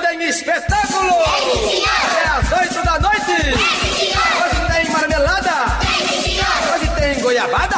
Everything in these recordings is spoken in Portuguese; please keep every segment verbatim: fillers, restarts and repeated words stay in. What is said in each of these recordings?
tem espetáculo! É às oito da noite! Hoje tem marmelada! Hoje tem goiabada!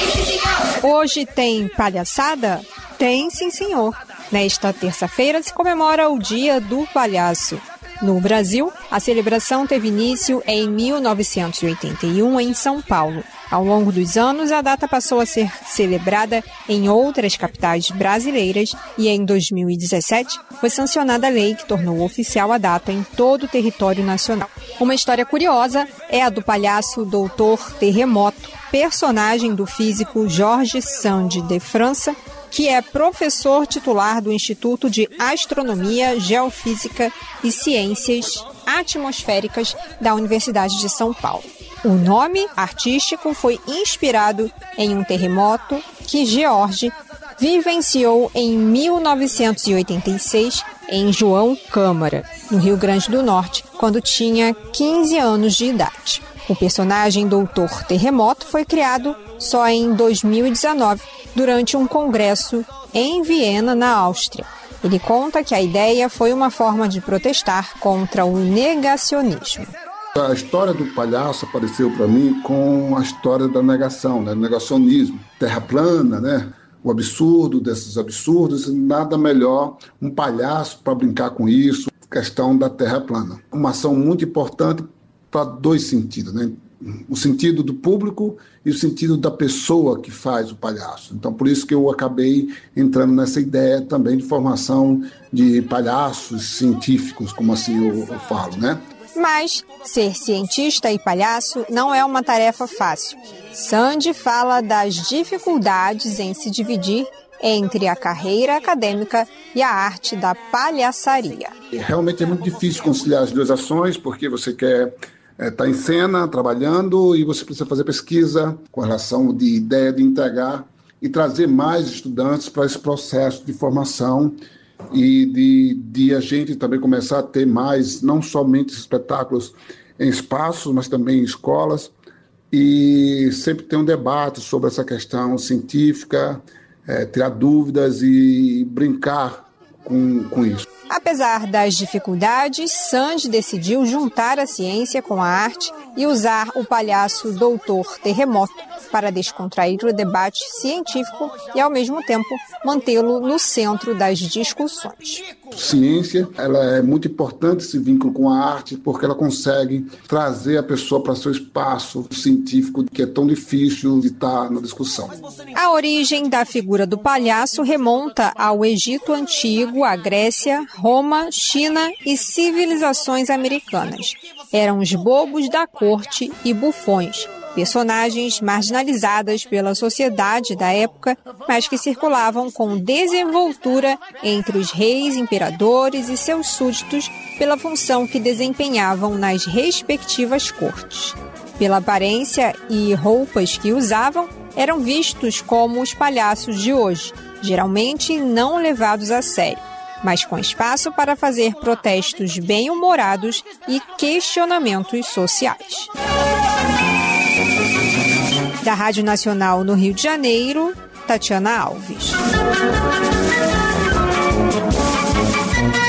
Hoje tem palhaçada? Tem, sim, senhor. Nesta terça-feira se comemora o Dia do Palhaço. No Brasil, a celebração teve início em mil novecentos e oitenta e um em São Paulo. Ao longo dos anos, a data passou a ser celebrada em outras capitais brasileiras e em dois mil e dezessete foi sancionada a lei que tornou oficial a data em todo o território nacional. Uma história curiosa é a do palhaço doutor Terremoto, personagem do físico Georges Sand de França, que é professor titular do Instituto de Astronomia, Geofísica e Ciências Atmosféricas da Universidade de São Paulo. O nome artístico foi inspirado em um terremoto que George vivenciou em mil novecentos e oitenta e seis em João Câmara, no Rio Grande do Norte, quando tinha quinze anos de idade. O personagem doutor Terremoto foi criado só em dois mil e dezenove, durante um congresso em Viena, na Áustria. Ele conta que a ideia foi uma forma de protestar contra o negacionismo. A história do palhaço apareceu para mim com a história da negação, né? Negacionismo, terra plana, né? O absurdo desses absurdos, nada melhor um palhaço para brincar com isso, questão da terra plana. Uma ação muito importante para dois sentidos, né? O sentido do público e o sentido da pessoa que faz o palhaço. Então, por isso que eu acabei entrando nessa ideia também de formação de palhaços científicos, como assim eu, eu falo, né? Mas ser cientista e palhaço não é uma tarefa fácil. Sand fala das dificuldades em se dividir entre a carreira acadêmica e a arte da palhaçaria. Realmente é muito difícil conciliar as duas ações, porque você quer estar é, em cena, trabalhando, e você precisa fazer pesquisa com relação de ideia de integrar e trazer mais estudantes para esse processo de formação e de, de a gente também começar a ter mais, não somente espetáculos em espaços, mas também em escolas, e sempre ter um debate sobre essa questão científica, é, tirar dúvidas e brincar com, com isso. Apesar das dificuldades, Sand decidiu juntar a ciência com a arte e usar o palhaço doutor Terremoto para descontrair o debate científico e, ao mesmo tempo, mantê-lo no centro das discussões. Ciência, ela é muito importante, esse vínculo com a arte, porque ela consegue trazer a pessoa para seu espaço científico, que é tão difícil de estar na discussão. A origem da figura do palhaço remonta ao Egito Antigo, à Grécia, Roma, China e civilizações americanas. Eram os bobos da corte e bufões, personagens marginalizadas pela sociedade da época, mas que circulavam com desenvoltura entre os reis, imperadores e seus súditos pela função que desempenhavam nas respectivas cortes. Pela aparência e roupas que usavam, eram vistos como os palhaços de hoje, geralmente não levados a sério, mas com espaço para fazer protestos bem-humorados e questionamentos sociais. Da Rádio Nacional no Rio de Janeiro, Tatiana Alves.